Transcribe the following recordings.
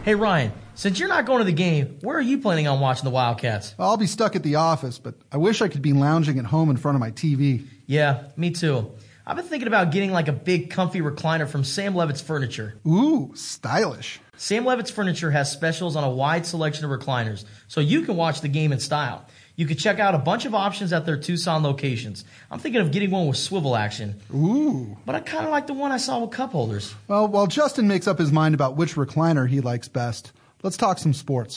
Hey Ryan, since you're not going to the game, where are you planning on watching the Wildcats? I'll be stuck at the office, but I wish I could be lounging at home in front of my TV. Yeah, me too. I've been thinking about getting like a big comfy recliner from Sam Levitt's Furniture. Ooh, stylish. Sam Levitt's Furniture has specials on a wide selection of recliners, so you can watch the game in style. You can check out a bunch of options at their Tucson locations. I'm thinking of getting one with swivel action. Ooh. But I kind of like the one I saw with cup holders. Well, while Justin makes up his mind about which recliner he likes best, let's talk some sports.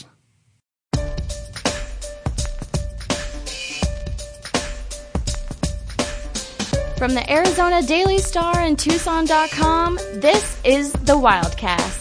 From the Arizona Daily Star and Tucson.com, this is the Wildcast.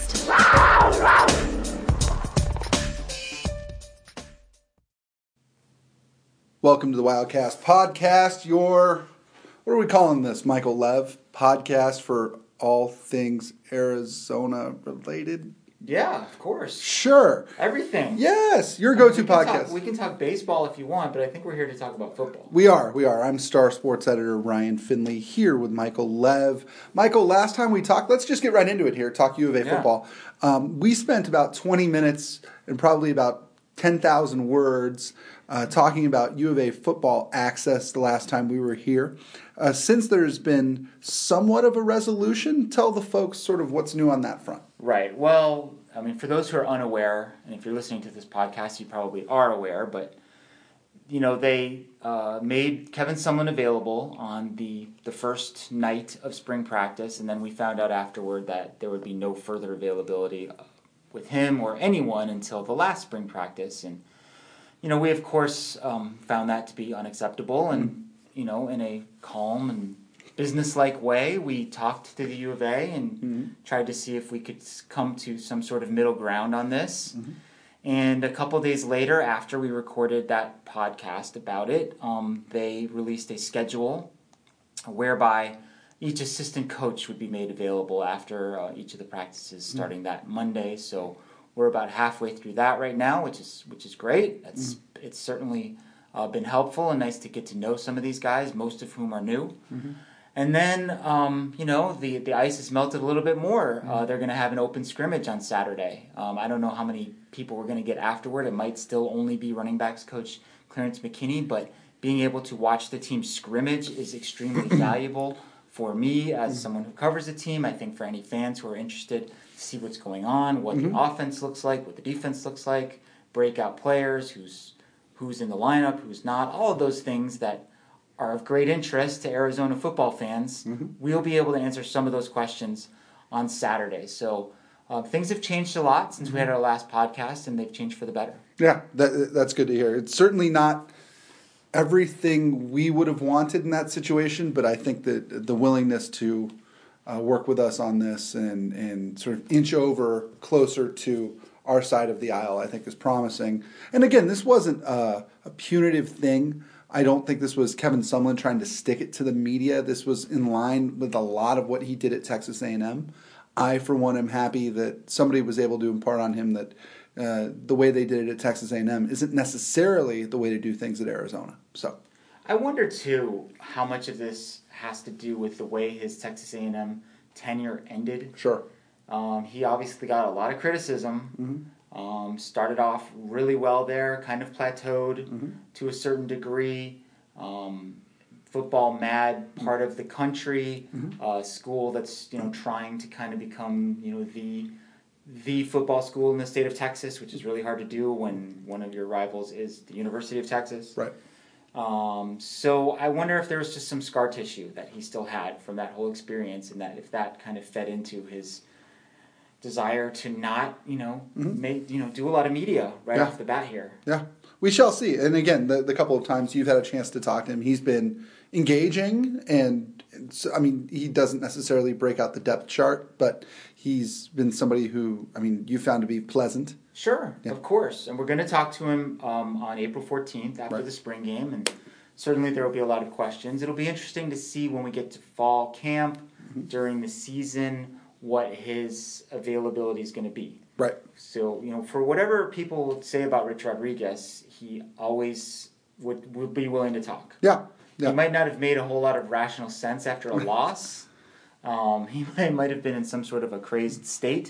Welcome to the Wildcast podcast, what are we calling this, Michael Lev? Podcast for all things Arizona related? Yeah, of course. Sure. Everything. Yes, your go-to podcast. We can talk baseball if you want, but I think we're here to talk about football. We are. I'm Star Sports editor Ryan Finley here with Michael Lev. Michael, last time we talked, let's just get right into it here, talk U of A football. We spent about 20 minutes and probably about 10,000 words talking about U of A football access the last time we were here. Since there's been somewhat of a resolution, tell the folks sort of what's new on that front. Right. Well, I mean, for those who are unaware, and if you're listening to this podcast, you probably are aware, but, you know, they made Kevin Sumlin available on the first night of spring practice, and then we found out afterward that there would be no further availability with him or anyone until the last spring practice. And, you know, we, of course, found that to be unacceptable, and, you know, in a calm and business-like way, we talked to the U of A and tried to see if we could come to some sort of middle ground on this. And a couple days later, after we recorded that podcast about it, they released a schedule whereby each assistant coach would be made available after each of the practices starting that Monday. So we're about halfway through that right now, which is great. It's certainly been helpful and nice to get to know some of these guys, most of whom are new. And then, you know, the ice has melted a little bit more. They're going to have an open scrimmage on Saturday. I don't know how many people we're going to get afterward. It might still only be running backs coach Clarence McKinney, but being able to watch the team scrimmage is extremely valuable for me as someone who covers the team. I think for any fans who are interested to see what's going on, what the offense looks like, what the defense looks like, breakout players, who's in the lineup, who's not, all of those things that are of great interest to Arizona football fans. We'll be able to answer some of those questions on Saturday. So things have changed a lot since we had our last podcast, and they've changed for the better. Yeah, that's good to hear. It's certainly not everything we would have wanted in that situation, but I think that the willingness to work with us on this and sort of inch over closer to our side of the aisle, I think is promising. And again, this wasn't a punitive thing. I don't think this was Kevin Sumlin trying to stick it to the media. This was in line with a lot of what he did at Texas A&M. I, for one, am happy that somebody was able to impart on him that the way they did it at Texas A&M isn't necessarily the way to do things at Arizona. So, I wonder, too, how much of this has to do with the way his Texas A&M tenure ended. Sure. He obviously got a lot of criticism. Started off really well there, kind of plateaued to a certain degree. Football mad part of the country, school that's trying to kind of become the football school in the state of Texas, which is really hard to do when one of your rivals is the University of Texas. Right. So I wonder if there was just some scar tissue that he still had from that whole experience, and that if that kind of fed into his desire to not, do a lot of media right off the bat here. Yeah, we shall see. And again, the couple of times you've had a chance to talk to him, he's been engaging, and so, I mean, he doesn't necessarily break out the depth chart, but he's been somebody who, I mean, you found to be pleasant. Sure, of course. And we're going to talk to him on April 14th after the spring game, and certainly there will be a lot of questions. It'll be interesting to see when we get to fall camp during the season what his availability is going to be. Right. So, for whatever people say about Rich Rodriguez, he always would be willing to talk. Yeah. He might not have made a whole lot of rational sense after a loss. He might have been in some sort of a crazed state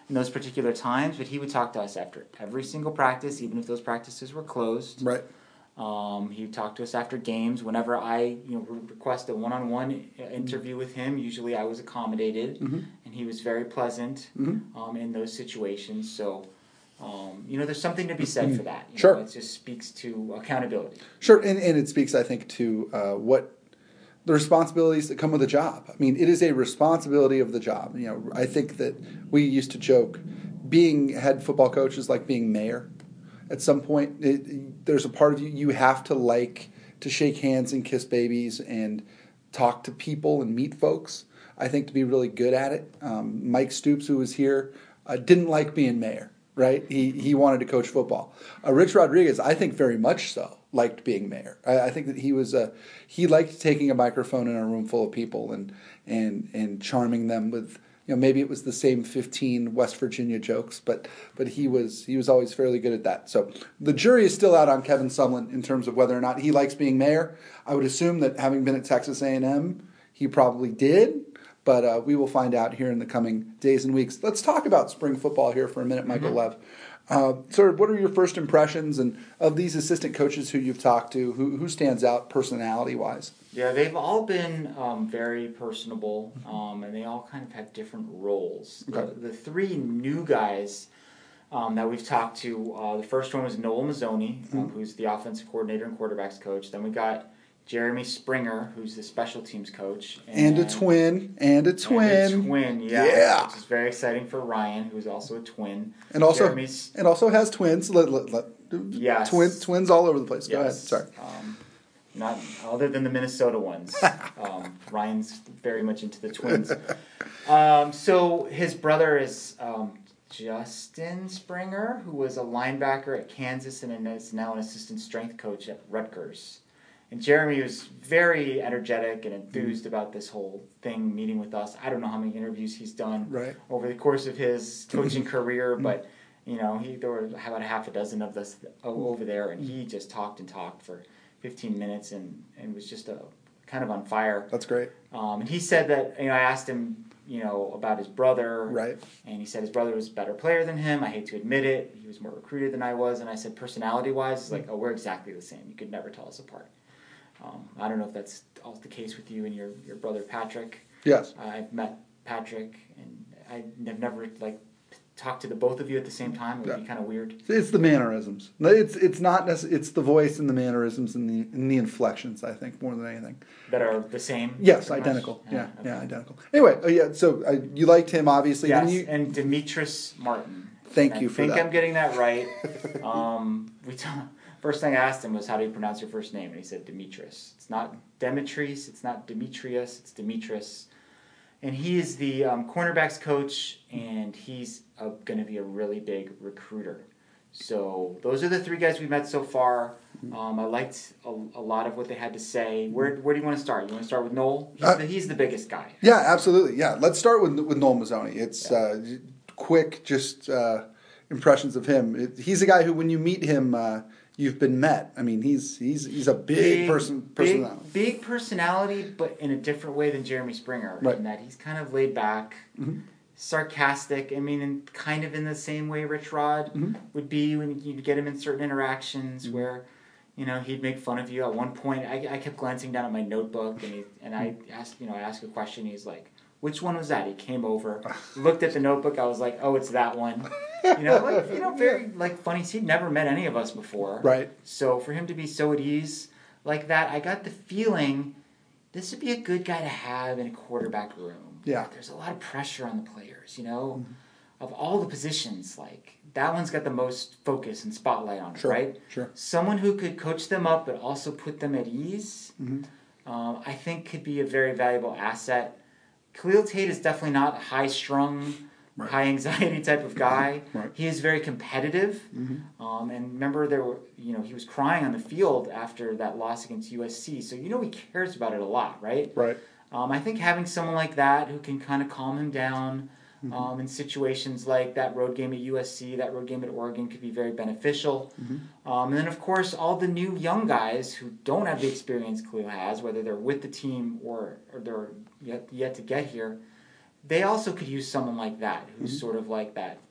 in those particular times, but he would talk to us after every single practice, even if those practices were closed. Right. He would talk to us after games. Whenever I request a one-on-one interview with him, usually I was accommodated, and he was very pleasant in those situations. So, there's something to be said for that. Sure. It just speaks to accountability. Sure, and it speaks, I think, to what the responsibilities that come with a job. I mean, it is a responsibility of the job. I think that we used to joke, being head football coach is like being mayor. At some point, there's a part of you have to like to shake hands and kiss babies and talk to people and meet folks. I think to be really good at it. Mike Stoops, who was here, didn't like being mayor, right? He wanted to coach football. Rich Rodriguez, I think very much so, liked being mayor. I think that he liked taking a microphone in a room full of people and charming them with, maybe it was the same 15 West Virginia jokes, but he was always fairly good at that. So the jury is still out on Kevin Sumlin in terms of whether or not he likes being mayor. I would assume that having been at Texas A&M, he probably did, but we will find out here in the coming days and weeks. Let's talk about spring football here for a minute, Michael Lev. Sort of what are your first impressions and of these assistant coaches who you've talked to? Who stands out personality-wise? Yeah, they've all been very personable, and they all kind of have different roles. Okay. The three new guys that we've talked to, the first one was Noel Mazzoni, who's the offensive coordinator and quarterbacks coach. Then we got Jeremy Springer, who's the special teams coach. And a twin. And a twin, Yeah. which is very exciting for Ryan, who's also a twin. And also has twins. Yes. Twins all over the place. Go ahead. Yes. Sorry. Not other than the Minnesota ones. Ryan's very much into the twins. So his brother is Justin Springer, who was a linebacker at Kansas and is now an assistant strength coach at Rutgers. And Jeremy was very energetic and enthused about this whole thing, meeting with us. I don't know how many interviews he's done over the course of his coaching career, but there were about half a dozen of us over there, and he just talked for 15 minutes and was just kind of on fire. That's great. And he said that, I asked him, about his brother. Right. And he said his brother was a better player than him. I hate to admit it. He was more recruited than I was. And I said, personality-wise, it's like, we're exactly the same. You could never tell us apart. I don't know if that's also the case with you and your brother Patrick. Yes. I've met Patrick, and I've never talked to the both of you at the same time. It would be kind of weird. It's the mannerisms. It's not it's the voice and the mannerisms and the inflections. I think more than anything that are the same. Yes, identical. Yeah, identical. Anyway, so you liked him obviously. Yes, and Demetrius Martin. Thank you for that. I think I'm getting that right. First thing I asked him was, how do you pronounce your first name? And he said Demetrius. It's not Demetrius, it's not Demetrius, it's Demetrius. And he is the cornerbacks coach, and he's going to be a really big recruiter. So those are the three guys we've met so far. I liked a lot of what they had to say. Where do you want to start? You want to start with Noel? He's the biggest guy. Yeah, absolutely. Yeah, let's start with Noel Mazzoni. It's quick, just impressions of him. He's a guy who, when you meet him, you've been met. I mean, he's a big personality. Big personality, but in a different way than Jeremy Springer. Right. In that he's kind of laid back, sarcastic. I mean, and kind of in the same way Rich Rod would be when you get him in certain interactions where, he'd make fun of you. At one point, I kept glancing down at my notebook, and I asked a question. He's like, "Which one was that?" He came over, looked at the notebook. I was like, "Oh, it's that one." Very funny. He'd never met any of us before. Right. So for him to be so at ease like that, I got the feeling this would be a good guy to have in a quarterback room. Yeah. There's a lot of pressure on the players, of all the positions. That one's got the most focus and spotlight on it, right? Sure. Someone who could coach them up but also put them at ease, I think could be a very valuable asset. Khalil Tate is definitely not a high-strung, high-anxiety type of guy. Right. He is very competitive. And remember, he was crying on the field after that loss against USC. So he cares about it a lot, right? Right. I think having someone like that who can kind of calm him down in situations like that road game at USC, that road game at Oregon could be very beneficial. And then, of course, all the new young guys who don't have the experience Khalil has, whether they're with the team or they're yet to get here, they also could use someone like that, who's sort of like that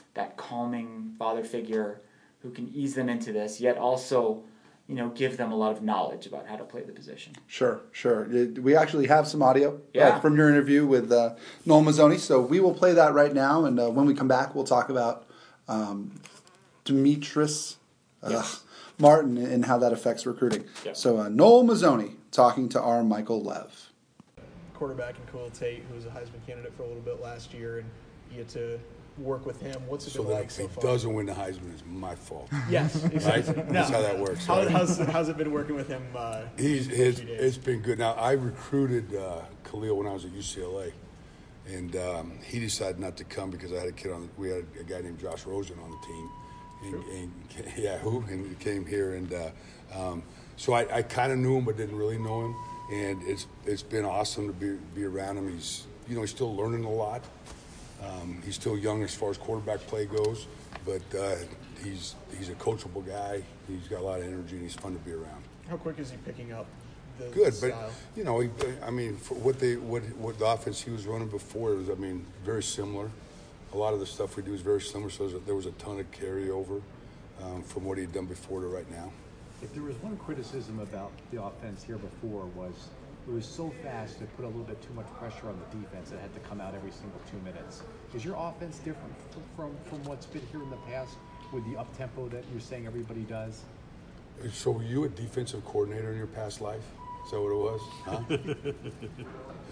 that calming father figure who can ease them into this, yet also, give them a lot of knowledge about how to play the position. Sure. We actually have some audio from your interview with Noel Mazzone, so we will play that right now, and when we come back, we'll talk about Demetrius Martin and how that affects recruiting. Yep. So Noel Mazzone talking to our Michael Lev. Quarterback in Khalil Tate, who was a Heisman candidate for a little bit last year, and you get to work with him. What's it been like so far? So that if he doesn't win the Heisman, it's my fault. Yes, exactly. Right? That's how that works. How's it been working with him? It's been good. Now, I recruited Khalil when I was at UCLA, and he decided not to come because I had a kid we had a guy named Josh Rosen on the team. And he came here, and so I kind of knew him but didn't really know him, and it's been awesome to be around him. He's still learning a lot. He's still young as far as quarterback play goes, but he's a coachable guy. He's got a lot of energy, and he's fun to be around. How quick is he picking up the Good, style? But for what the offense he was running before was, very similar. A lot of the stuff we do is very similar, so there was a ton of carryover from what he'd done before to right now. If there was one criticism about the offense here before was it was so fast it put a little bit too much pressure on the defense. It had to come out every single 2 minutes. Is your offense different from what's been here in the past with the up-tempo that you're saying everybody does? So were you a defensive coordinator in your past life? Is that what it was? Huh?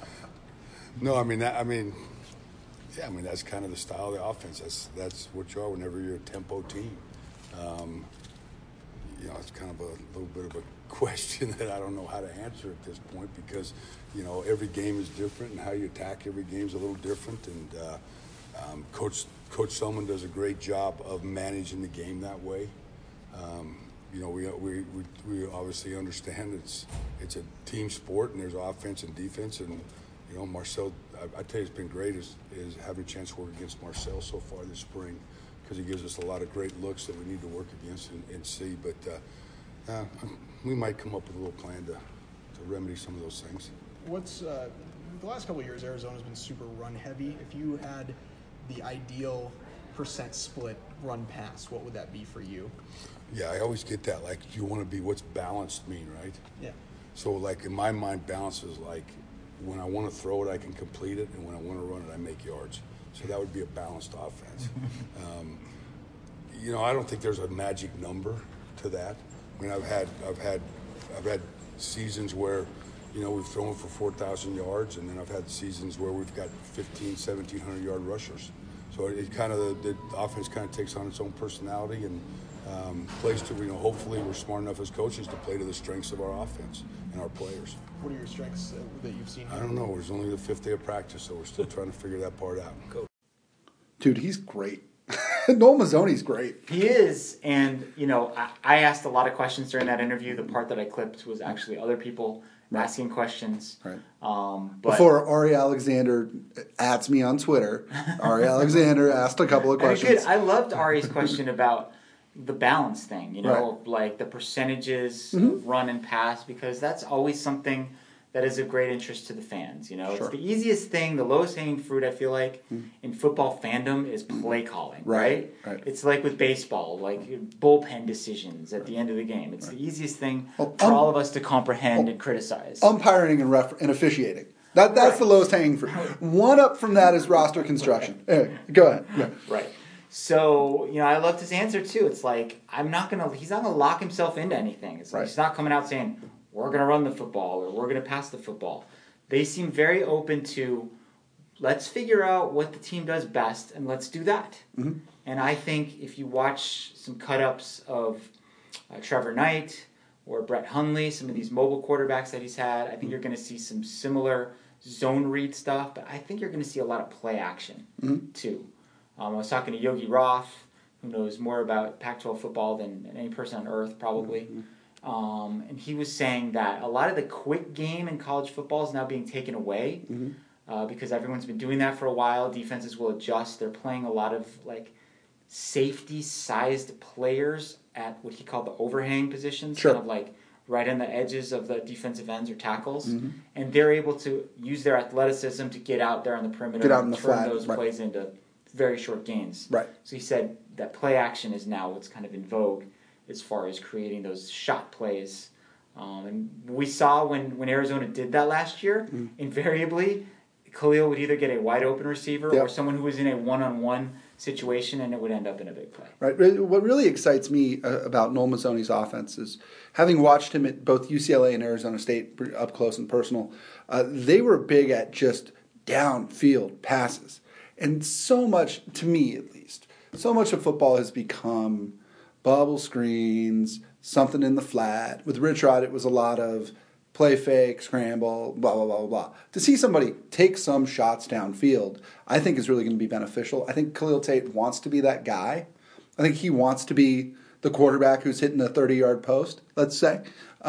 No, that's kind of the style of the offense. That's what you are whenever you're a tempo team. It's kind of a little bit of a question that I don't know how to answer at this point because, every game is different and how you attack every game is a little different. And Coach Selman does a great job of managing the game that way. We obviously understand it's a team sport and there's offense and defense and Marcel, I tell you, it's been great is having a chance to work against Marcel so far this spring because he gives us a lot of great looks that we need to work against and see. But we might come up with a little plan to remedy some of those things. What's the last couple of years, Arizona's been super run heavy. If you had the ideal percent split run pass, what would that be for you? Yeah, I always get that. Like, you want to be what's balanced mean, right? Yeah. So, like, in my mind, balance is like when I want to throw it, I can complete it, and when I want to run it, I make yards. So that would be a balanced offense. I don't think there's a magic number to that. I've had seasons where, we've thrown for 4,000 yards, and then I've had seasons where we've got 1,700 yard rushers. So it kind of the offense kind of takes on its own personality and plays to, hopefully we're smart enough as coaches to play to the strengths of our offense and our players. What are your strengths that you've seen? I don't know. It's only the 5th day of practice, so we're still trying to figure that part out. Dude, he's great. Noel Mazzone's great. He is, and I asked a lot of questions during that interview. The part that I clipped was actually other people asking questions. Right. But before Ari Alexander @s me on Twitter, Ari Alexander asked a couple of questions. I loved Ari's question about the balance thing, right. Like the percentages of run and pass, because that's always something that is of great interest to the fans. Sure. It's the easiest thing, the lowest hanging fruit, I feel like, in football fandom is play calling, right? It's like with baseball, like bullpen decisions at the end of the game. It's the easiest thing for all of us to comprehend and criticize. Umpiring and officiating. That's the lowest hanging fruit. One up from that is roster construction. Go ahead. Yeah. Right. So, I loved his answer too. It's like, he's not gonna lock himself into anything. It's like he's not coming out saying, we're going to run the football or we're going to pass the football. They seem very open to, let's figure out what the team does best and let's do that. Mm-hmm. And I think if you watch some cut-ups of Trevor Knight or Brett Hundley, some of these mobile quarterbacks that he's had, I think you're going to see some similar zone read stuff, but I think you're going to see a lot of play action too. I was talking to Yogi Roth, who knows more about Pac-12 football than any person on earth probably. Mm-hmm. And he was saying that a lot of the quick game in college football is now being taken away because everyone's been doing that for a while. Defenses will adjust. They're playing a lot of safety-sized players at what he called the overhang positions, kind of like right on the edges of the defensive ends or tackles. Mm-hmm. And they're able to use their athleticism to get out there on the perimeter and turn those plays into very short gains. Right. So he said that play action is now what's kind of in vogue as far as creating those shot plays. And we saw when Arizona did that last year, invariably, Khalil would either get a wide open receiver or someone who was in a one-on-one situation, and it would end up in a big play. Right. What really excites me about Noel Mazzoni's offense is having watched him at both UCLA and Arizona State up close and personal, they were big at just downfield passes. And so much, to me at least, so much of football has become bubble screens, something in the flat. With Rich Rod, it was a lot of play fake, scramble, blah, blah, blah, blah. To see somebody take some shots downfield, I think is really going to be beneficial. I think Khalil Tate wants to be that guy. I think he wants to be the quarterback who's hitting the 30-yard post, let's say.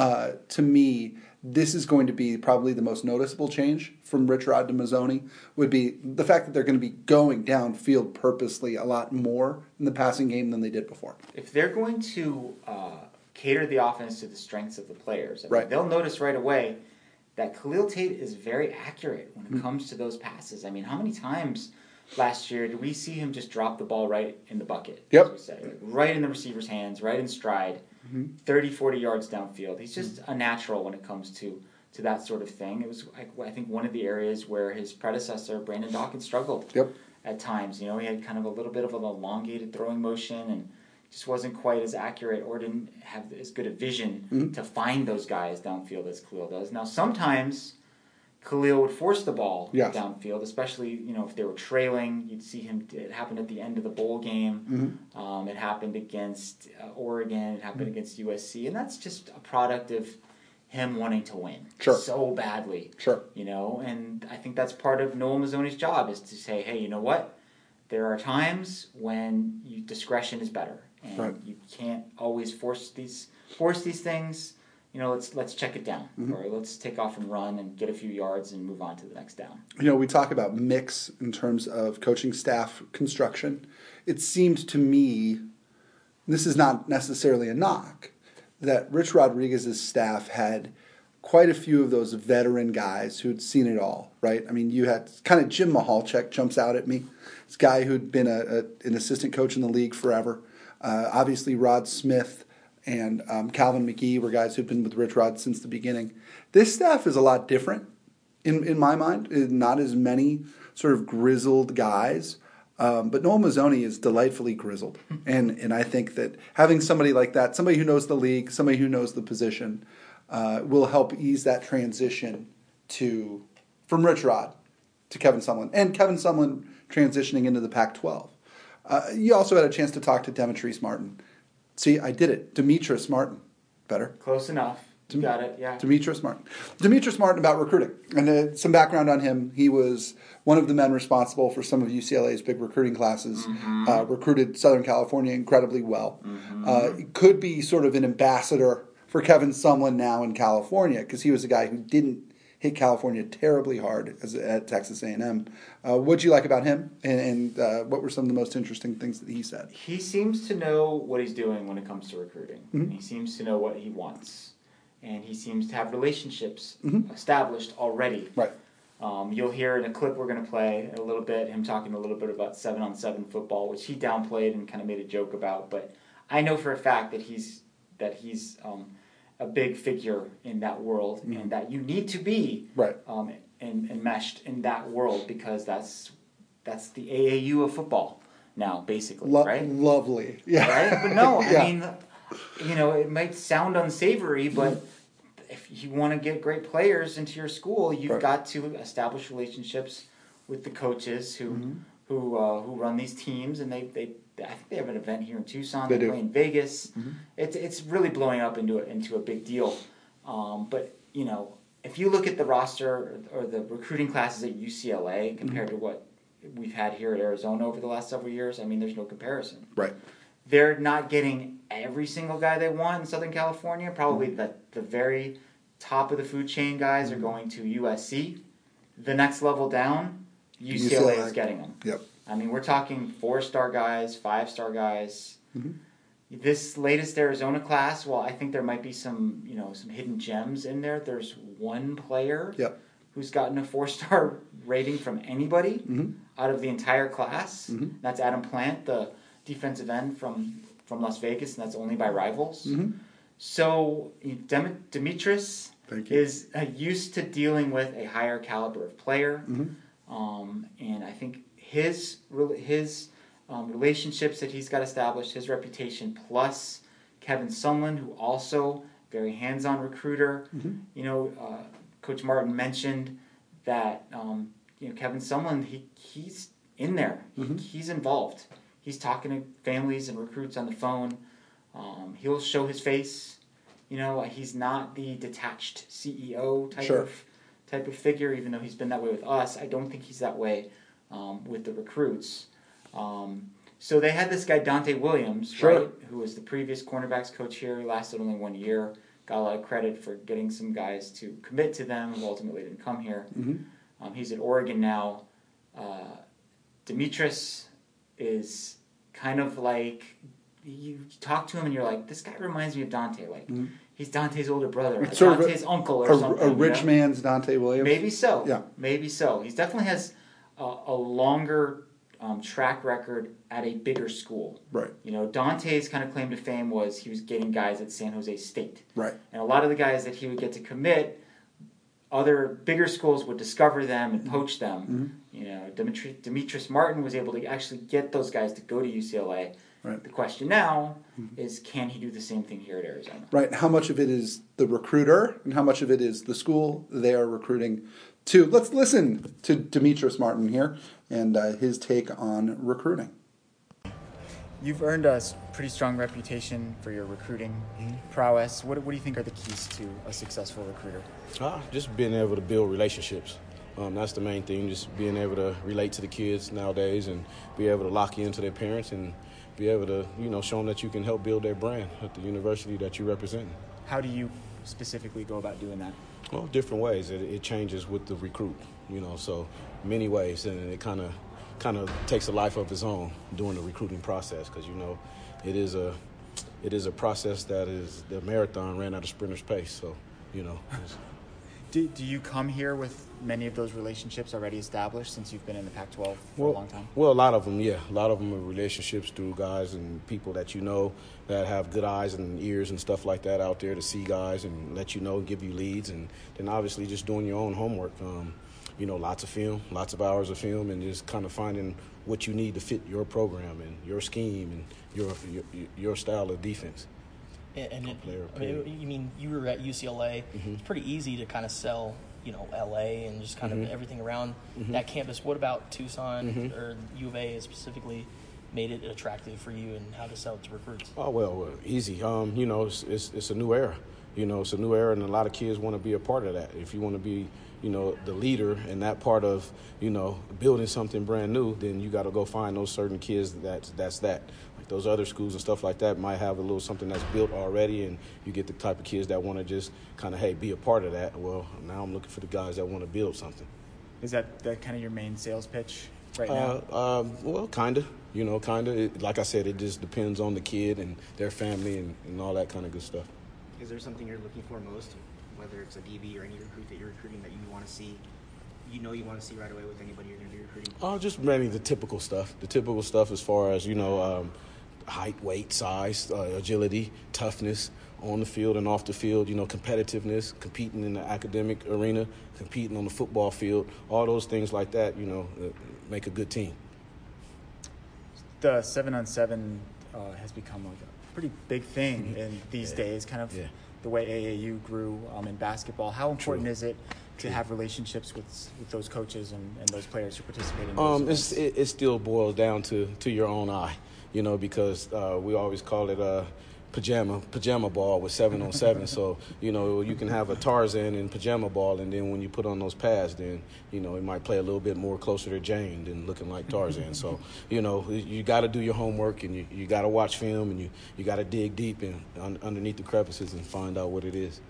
To me, this is going to be probably the most noticeable change from Rich Rod to Mazzoni, would be the fact that they're going to be going downfield purposely a lot more in the passing game than they did before. If they're going to cater the offense to the strengths of the players, Right. they'll notice right away that Khalil Tate is very accurate when it comes to those passes. I mean, how many times last year did we see him just drop the ball right in the bucket? Yep. As we say, right in the receiver's hands, right in stride, 30, 40 yards downfield. He's just a natural when it comes to that sort of thing. It was, I think, one of the areas where his predecessor, Brandon Dawkins, struggled at times. He had kind of a little bit of an elongated throwing motion and just wasn't quite as accurate or didn't have as good a vision to find those guys downfield as Khalil does. Now, sometimes Khalil would force the ball downfield, especially if they were trailing. You'd see him. It happened at the end of the bowl game. It happened against Oregon. It happened against USC, and that's just a product of him wanting to win so badly. Sure. And I think that's part of Noel Mazzoni's job is to say, hey, you know what? There are times when discretion is better, and you can't always force these things. Let's check it down, or let's take off and run and get a few yards and move on to the next down. We talk about mix in terms of coaching staff construction. It seemed to me, this is not necessarily a knock, that Rich Rodriguez's staff had quite a few of those veteran guys who'd seen it all, right? I mean, you had kind of Jim Mahalchek jumps out at me. This guy who'd been an assistant coach in the league forever. Obviously, Rod Smith and Calvin McGee were guys who'd been with Rich Rod since the beginning. This staff is a lot different, in my mind. Not as many sort of grizzled guys. But Noel Mazzoni is delightfully grizzled. And I think that having somebody like that, somebody who knows the league, somebody who knows the position, will help ease that transition from Rich Rod to Kevin Sumlin. And Kevin Sumlin transitioning into the Pac-12. You also had a chance to talk to Demetrice Martin. See, I did it. Demetrice Martin. Better. Close enough. You got it, yeah. Demetrice Martin. Demetrice Martin about recruiting. And some background on him. He was one of the men responsible for some of UCLA's big recruiting classes. Recruited Southern California incredibly well. Could be sort of an ambassador for Kevin Sumlin now in California, because he was a guy who didn't hit California terribly hard at Texas A&M. What'd you like about him, and what were some of the most interesting things that he said? He seems to know what he's doing when it comes to recruiting. And he seems to know what he wants. And he seems to have relationships established already. Right. You'll hear in a clip we're going to play a little bit, him talking a little bit about 7-on-7 football, which he downplayed and kind of made a joke about. But I know for a fact that he's a big figure in that world, and that you need to be enmeshed in that world, because that's the AAU of football now, basically, right? Lovely. Yeah. Right? But no, I mean, it might sound unsavory, but if you want to get great players into your school, you've got to establish relationships with the coaches who run these teams, and I think they have an event here in Tucson. They play in Vegas. It's really blowing up into a big deal. But if you look at the roster or the recruiting classes at UCLA compared to what we've had here at Arizona over the last several years, I mean, there's no comparison. Right. They're not getting every single guy they want in Southern California. Probably the very top of the food chain guys are going to USC. The next level down, UCLA is getting them. Yep. I mean, we're talking 4-star guys, 5-star guys. This latest Arizona class, well, I think there might be some hidden gems in there. There's one player who's gotten a 4-star rating from anybody out of the entire class. That's Adam Plant, the defensive end from Las Vegas, and that's only by Rivals. So Demetrius is used to dealing with a higher caliber of player, and I think his relationships that he's got established, his reputation, plus Kevin Sumlin, who also very hands-on recruiter. Coach Martin mentioned that Kevin Sumlin, he's in there. He's involved. He's talking to families and recruits on the phone. He'll show his face. He's not the detached CEO type of figure, even though he's been that way with us. I don't think he's that way with the recruits. So they had this guy, Dante Williams, right, who was the previous cornerbacks coach here. He lasted only 1 year. Got a lot of credit for getting some guys to commit to them who ultimately didn't come here. He's at Oregon now. Demetrius is kind of like, you talk to him and you're like, this guy reminds me of Dante. Like, he's Dante's older brother, like Dante's uncle or something. A rich man's Dante Williams? Maybe so. Yeah. Maybe so. He definitely has a longer track record at a bigger school. Right. Dante's kind of claim to fame was he was getting guys at San Jose State. Right. And a lot of the guys that he would get to commit, other bigger schools would discover them and poach them. Demetrius Martin was able to actually get those guys to go to UCLA. Right. The question now is, can he do the same thing here at Arizona? Right. How much of it is the recruiter and how much of it is the school they are recruiting to? Let's listen to Demetrius Martin here and his take on recruiting. You've earned a pretty strong reputation for your recruiting prowess. What do you think are the keys to a successful recruiter? Just being able to build relationships. That's the main thing, just being able to relate to the kids nowadays and be able to lock you into their parents and be able to, show them that you can help build their brand at the university that you represent. How do you specifically go about doing that? Well, different ways. It changes with the recruit, so many ways, and it kind of takes a life of its own during the recruiting process because, it is a process that is, the marathon ran at a sprinter's pace, so, Do you come here with many of those relationships already established since you've been in the Pac-12 for a long time? Well, a lot of them, yeah. A lot of them are relationships through guys and people that that have good eyes and ears and stuff like that out there to see guys and let give you leads. And then obviously just doing your own homework. Lots of film, lots of hours of film, and just kind of finding what you need to fit your program and your scheme and your style of defense. You were at UCLA. It's pretty easy to kind of sell, LA and just kind of everything around that campus. What about Tucson or U of A specifically made it attractive for you and how to sell it to recruits? Oh, well, easy. It's a new era. It's a new era, and a lot of kids want to be a part of that. If you want to be, the leader and that part of, building something brand new, then you got to go find those certain kids that's that. Like those other schools and stuff like that might have a little something that's built already, and you get the type of kids that want to just kind of, hey, be a part of that. Well, now I'm looking for the guys that want to build something. Is that kind of your main sales pitch right now? Well, kind of. Like I said, it just depends on the kid and their family and all that kind of good stuff. Is there something you're looking for most, whether it's a DB or any recruit that you're recruiting that you want to see? You want to see right away with anybody you're going to be recruiting? Just mainly the typical stuff. The typical stuff as far as, height, weight, size, agility, toughness on the field and off the field, competitiveness, competing in the academic arena, competing on the football field, all those things like that, make a good team. The 7-on-7 has become like a pretty big thing in these days, kind of the way AAU grew in basketball. How important is it to have relationships with those coaches and those players who participate in those events? It still boils down to your own eye, because we always call it pajama ball with 7-on-7. So, you can have a Tarzan in pajama ball, and then when you put on those pads, then, it might play a little bit more closer to Jane than looking like Tarzan. So, you got to do your homework, and you got to watch film, and you got to dig deep underneath the crevices and find out what it is.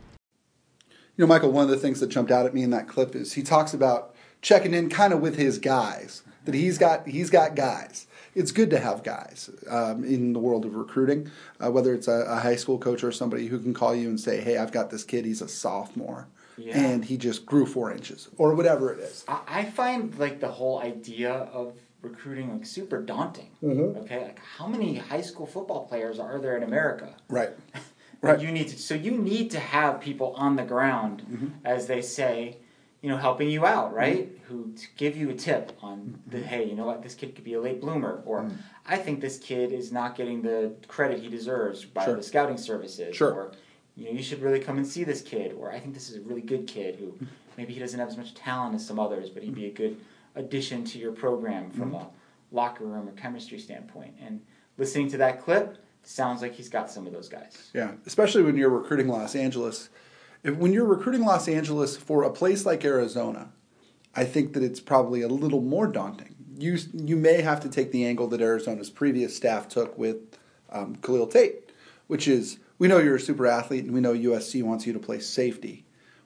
Michael, one of the things that jumped out at me in that clip is he talks about checking in kind of with his guys, that he's got guys. It's good to have guys in the world of recruiting, whether it's a high school coach or somebody who can call you and say, hey, I've got this kid, he's a sophomore. and he just grew 4 inches or whatever it is. I find like the whole idea of recruiting like super daunting. Mm-hmm. Okay, like how many high school football players are there in America? Right. Right. You need to have people on the ground, as they say, helping you out, right? Who give you a tip on hey, you know what, this kid could be a late bloomer, or I think this kid is not getting the credit he deserves by the scouting services, or you should really come and see this kid, or I think this is a really good kid who maybe he doesn't have as much talent as some others, but he'd be a good addition to your program from a locker room or chemistry standpoint. And listening to that clip, sounds like he's got some of those guys. Yeah, especially when you're recruiting Los Angeles. When you're recruiting Los Angeles for a place like Arizona, I think that it's probably a little more daunting. You may have to take the angle that Arizona's previous staff took with Khalil Tate, which is, we know you're a super athlete and we know USC wants you to play safety.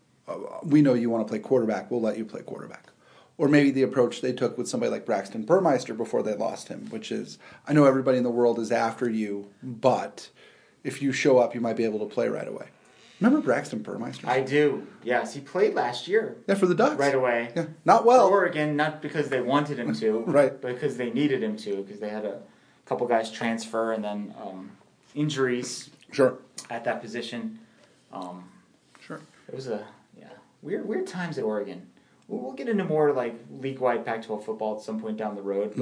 We know you want to play quarterback. We'll let you play quarterback. Or maybe the approach they took with somebody like Braxton Burmeister before they lost him, which is, I know everybody in the world is after you, but if you show up, you might be able to play right away. Remember Braxton Burmeister? I do. Yes, he played last year. Yeah, for the Ducks. Right away. Yeah, not well. For Oregon, not because they wanted him to, right, but because they needed him to, because they had a couple guys transfer and then injuries. Sure. At that position. Sure. It was weird times at Oregon. We'll get into more like league-wide Pac-12 football at some point down the road,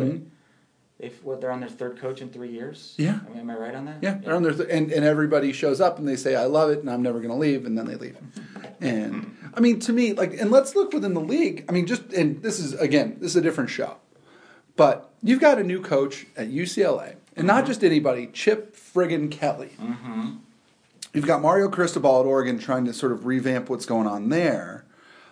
but they're on their third coach in 3 years. Yeah. Am I right on that? Yeah, they're on their and everybody shows up and they say, I love it and I'm never going to leave, and then they leave. And I mean, to me, and let's look within the league. I mean, this is a different show. But you've got a new coach at UCLA, and not just anybody, Chip friggin' Kelly. Mm-hmm. You've got Mario Cristobal at Oregon trying to sort of revamp what's going on there.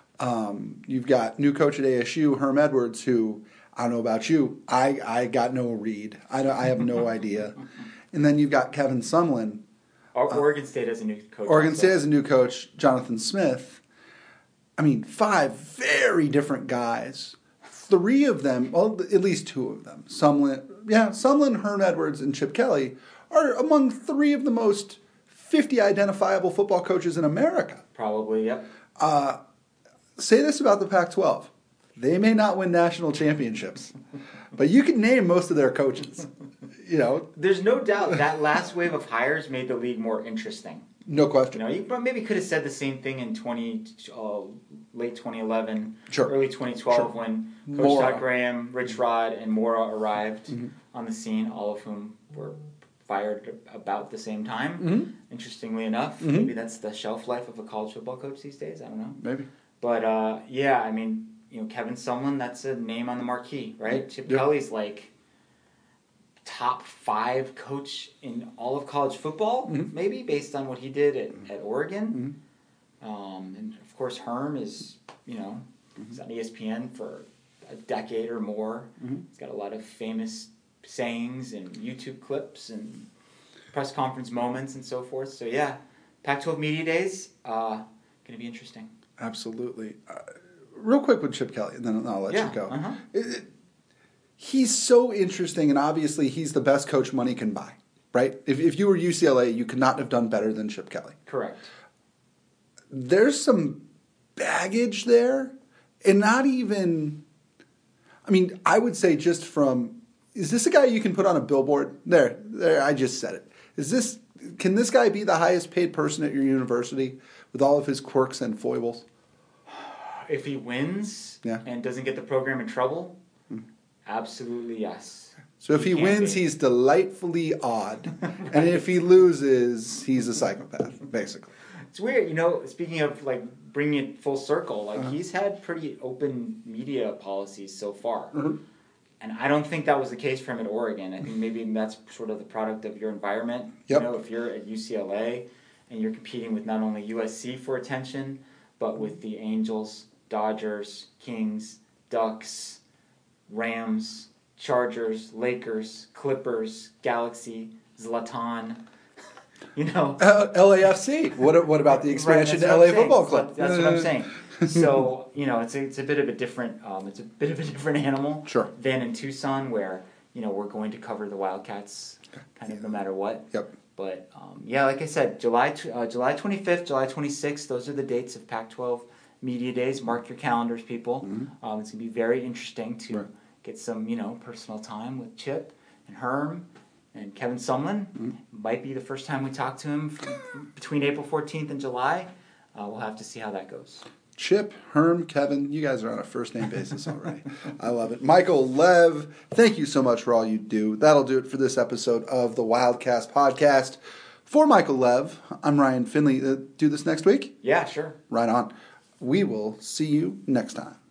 You've got new coach at ASU, Herm Edwards, who, I don't know about you, I got no read. I have no idea. And then you've got Kevin Sumlin. Oregon State has a new coach. Oregon State has a new coach, Jonathan Smith. I mean, 5 very different guys. 3 of them, well, at least 2 of them, Sumlin, Herm Edwards, and Chip Kelly, are among 3 of the most 50 identifiable football coaches in America. Probably, yep. Say this about the Pac-12. They may not win national championships, but you can name most of their coaches. There's no doubt that last wave of hires made the league more interesting. No question. You maybe could have said the same thing in late 2011, sure, early 2012 when Coach Todd Graham, Rich Rod, and Mora arrived on the scene, all of whom were fired about the same time. Interestingly enough, maybe that's the shelf life of a college football coach these days. I don't know. Maybe. But I mean, Kevin Sumlin, that's a name on the marquee, right? Chip Kelly's like top 5 coach in all of college football, maybe based on what he did at Oregon. And of course, Herm is he's on ESPN for a decade or more. He's got a lot of famous sayings and YouTube clips and press conference moments and so forth. So yeah, Pac-12 Media Days going to be interesting. Absolutely. Real quick with Chip Kelly, and then I'll let you go. He's so interesting, and obviously he's the best coach money can buy, right? If you were UCLA, you could not have done better than Chip Kelly. Correct. There's some baggage there, and not even, I mean, I would say just from, is this a guy you can put on a billboard? There, I just said it. Can this guy be the highest paid person at your university with all of his quirks and foibles? If he wins and doesn't get the program in trouble, absolutely yes. So if he wins, he's delightfully odd. And if he loses, he's a psychopath, basically. It's weird, speaking of like bringing it full circle, he's had pretty open media policies so far. And I don't think that was the case for him at Oregon. I think maybe that's sort of the product of your environment. Yep. If you're at UCLA and you're competing with not only USC for attention, but with the Angels, Dodgers, Kings, Ducks, Rams, Chargers, Lakers, Clippers, Galaxy, Zlatan, LAFC. What about the expansion to LA Football Club? That's what I'm saying. So it's a bit of a different animal sure. than in Tucson, where we're going to cover the Wildcats kind of no matter what. Yep. But like I said, July 25th, July 26th, those are the dates of Pac-12 Media Days. Mark your calendars, people. Mm-hmm. It's going to be very interesting to get some, personal time with Chip and Herm and Kevin Sumlin. Might be the first time we talk to him between April 14th and July. We'll have to see how that goes. Chip, Herm, Kevin, you guys are on a first-name basis already. I love it. Michael, Lev, thank you so much for all you do. That'll do it for this episode of the Wildcast podcast. For Michael Lev, I'm Ryan Finley. Do this next week? Yeah, sure. Right on. We will see you next time.